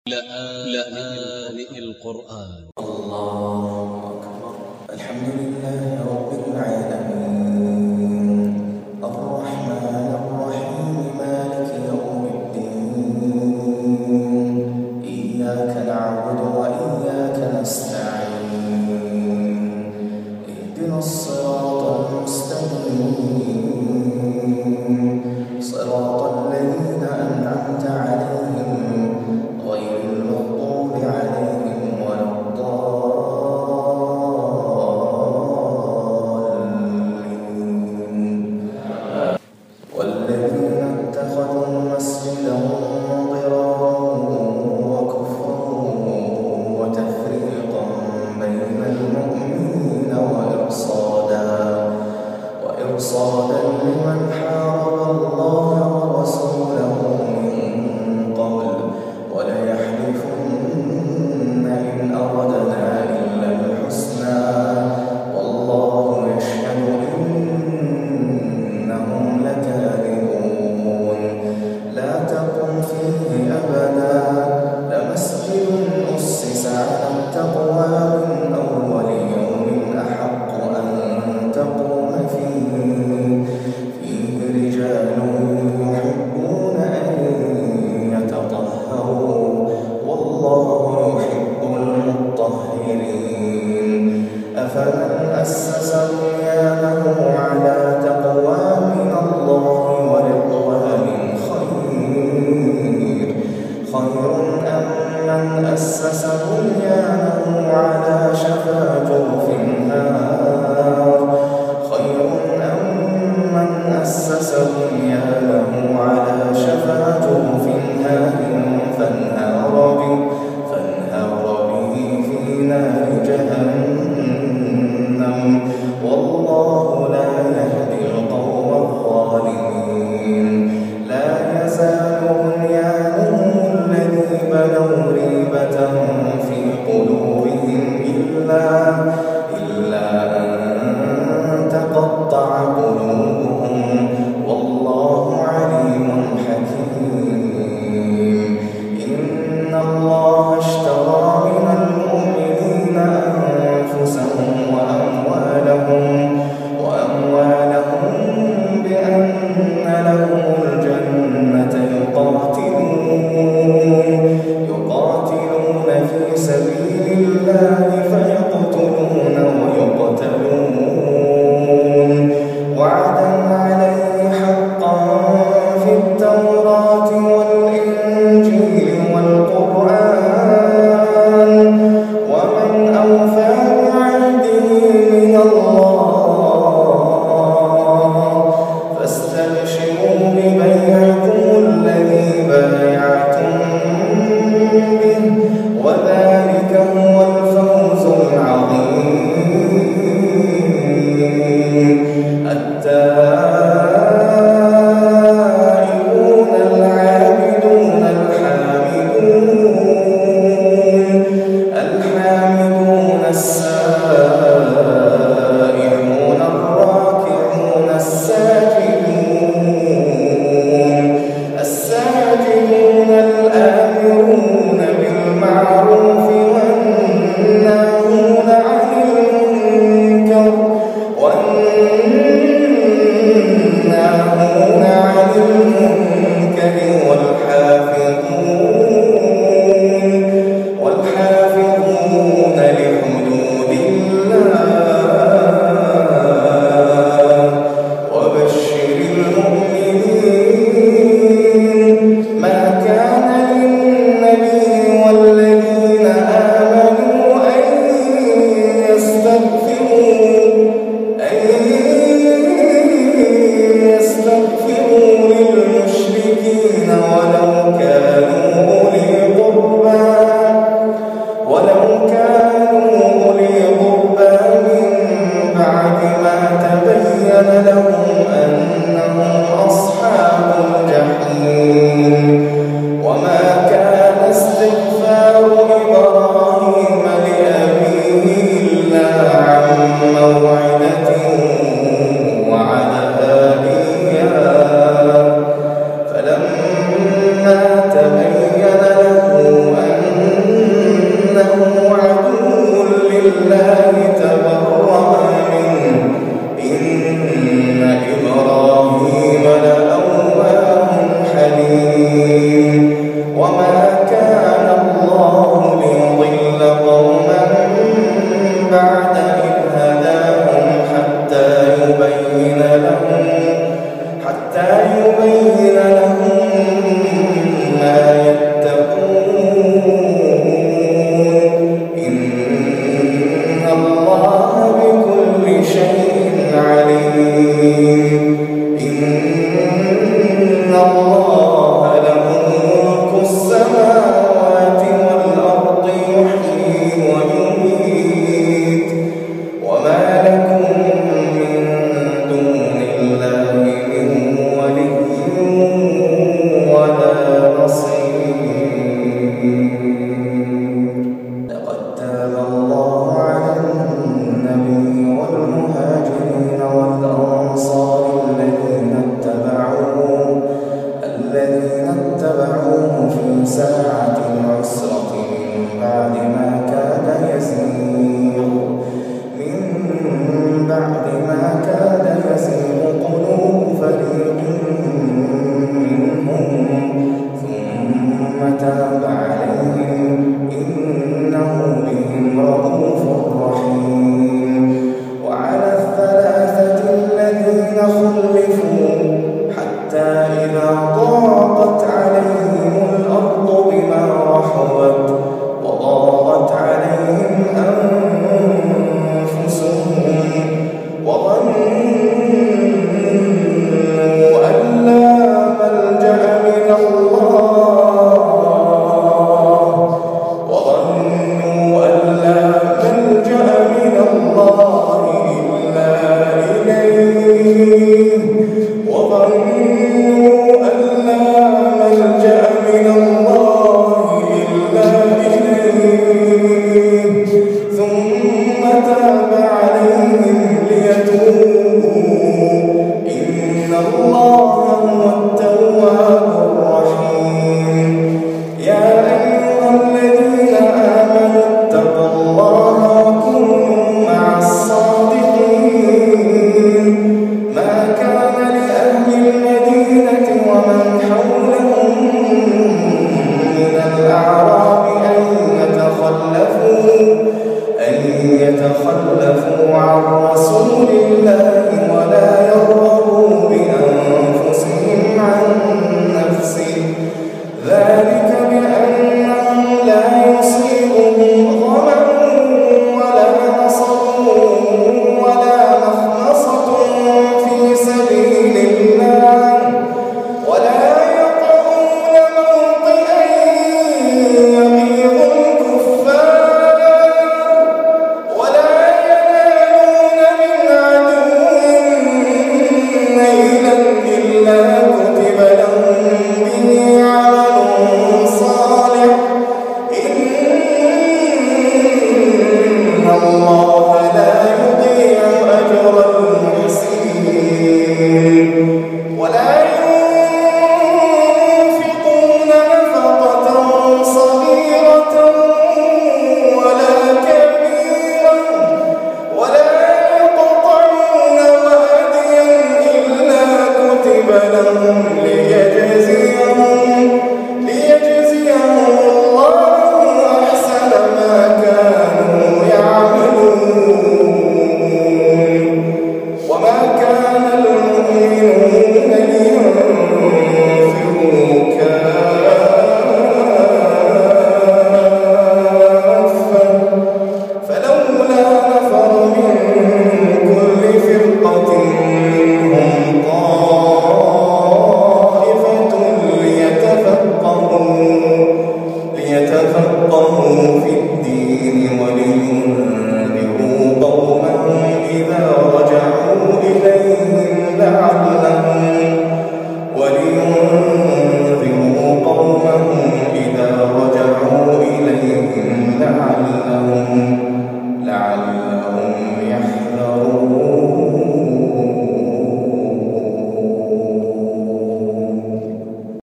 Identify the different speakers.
Speaker 1: لآن القرآن.
Speaker 2: الله أكبر. الحمد لله رب العالمين الرحمن الرحيم مالك يوم الدين إياك نعبد وإياك نستعين اهدنا الصراط المستقيم صراط الذين أنعمت عليهم غير المغضوب عليهم ولا الضالين والذين اتخذوا مسجدا ضرارا وكفرا وتفريقا بين المؤمنين وإرصادا لمن حارب الله ورسوله من قبل وليحلفن إن أردنا إلا الحسنى والله يشهد إنهم لكاذبون لا تقم فيه أبدا لمسجد أسس على التقوى من أول يوم أحق أن تقوم فيه رجال يحبون أن يتطهروا والله يحب المطهرين أفمن أسس بنيانه على تقوى من الله ورضوان خير أم من أسس بنيانه على شفا جرف هار خير أم من أسس بنيانه على شفا جرف هار فانهار به في نار جهنم والله لا يهدي القوم الظالمين لا يزال بنيانهم الذي بنوا ريبة في قلوبهم إلا أن تقطع قلوبهم والله عليم حكيم إن الله اشترى من المؤمنين أنفسهم وأموالهم بأن لهم الجنة يقاتلون في سبيل الله فيقتلون ويقتلون وعدا عليه حقا في التوراة والإنجيل والقرآن ومن أوفى بعهده من الله فاستبشروا ببيعكم الذي بايعتم به وذلك بعد إذ هداهم حتى يبين لهم ما يتقون إن الله بكل شيء عليم إن الله له ملك السماوات والأرض يحيي ويميت وما لكم من دون الله من ولي ولا نصير